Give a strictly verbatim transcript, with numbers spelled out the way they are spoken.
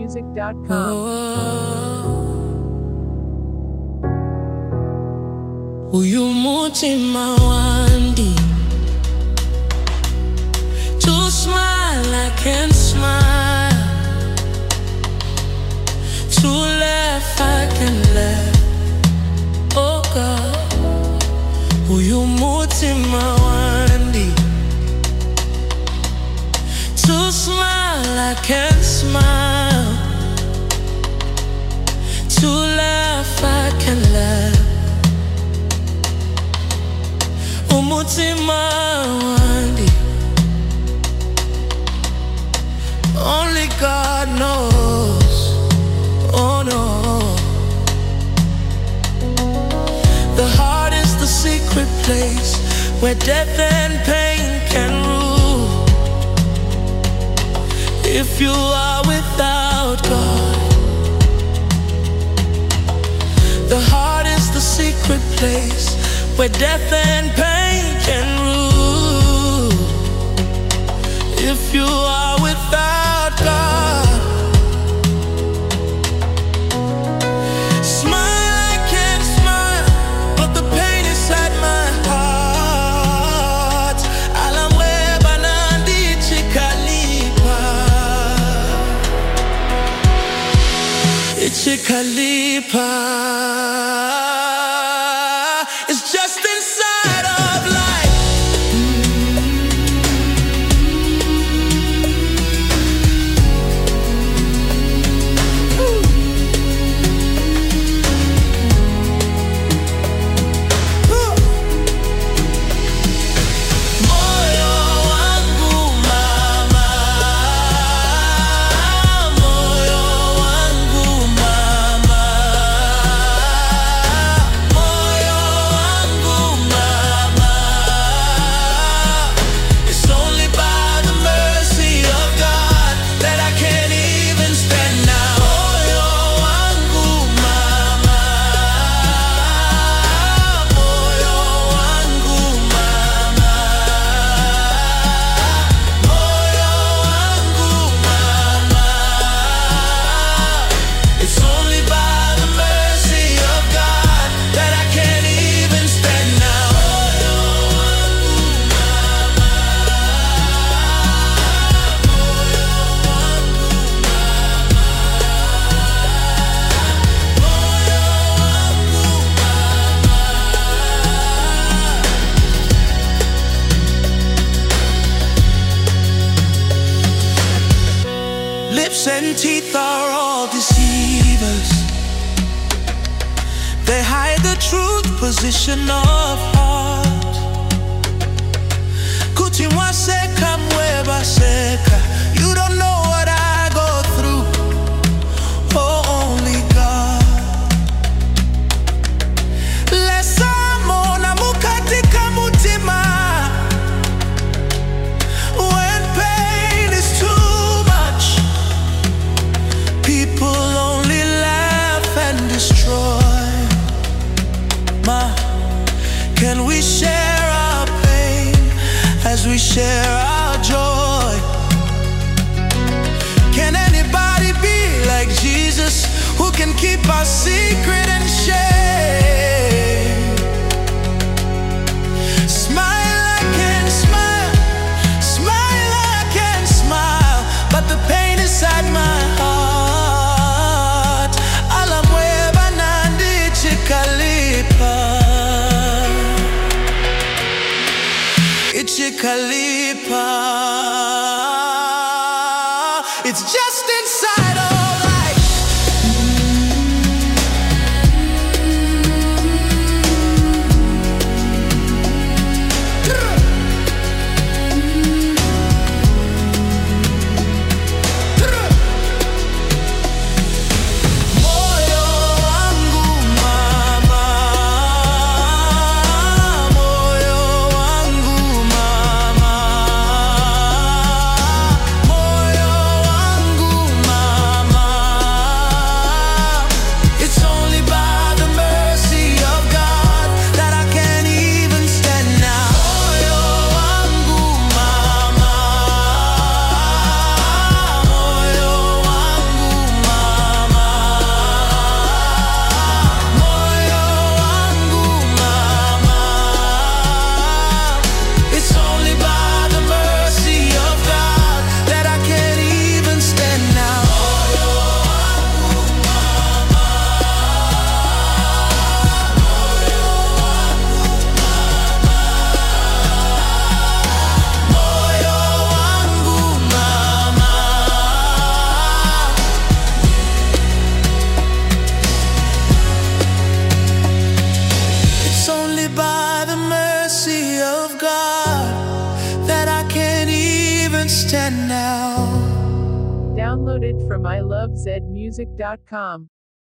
music dot com. Uyu mutima wandi, to smile I can smile, to laugh I can laugh. Oh God, uyu mutima wandi, to smile I can smile, to laugh I can laugh. Umutima wandi, only God knows. Oh no, the heart is the secret place where death and pain can rule. If you are without God, the heart is the secret place where death and pain can rule. If you are without God, smile I can smile, but the pain inside my heart. Alam weba nandi chikalipa, chikalipa. It's just inside of life. Moyo wangu mama, moyo wangu mama, moyo wangu mama. It's only by the mercy of God that I can't even stand now. Moyo wangu mama, moyo wangu mama, moyo wangu mama. It's only by the mercy of God that I can't even stand now. Moyo wangu mama, moyo wangu mama, moyo wangu mama. Lips and teeth are all deceivers. They hide the truth, position of heart. Kutimwa seka mweba seka. You don't know what I go through. Oh, only God. Lesamo na mukatika mutima. When pain is too much, people only laugh and destroy. Ma, can we share our pain as we share our joy? Can anybody be like Jesus, who can keep our secret and shame? Smile I can smile, smile I can smile, but the pain inside my heart. Alam weba nandi chikalipa, chikalipa. It's just inside of life. Moyo wangu mama, moyo wangu mama, moyo wangu Downloaded from I love zed music dot com.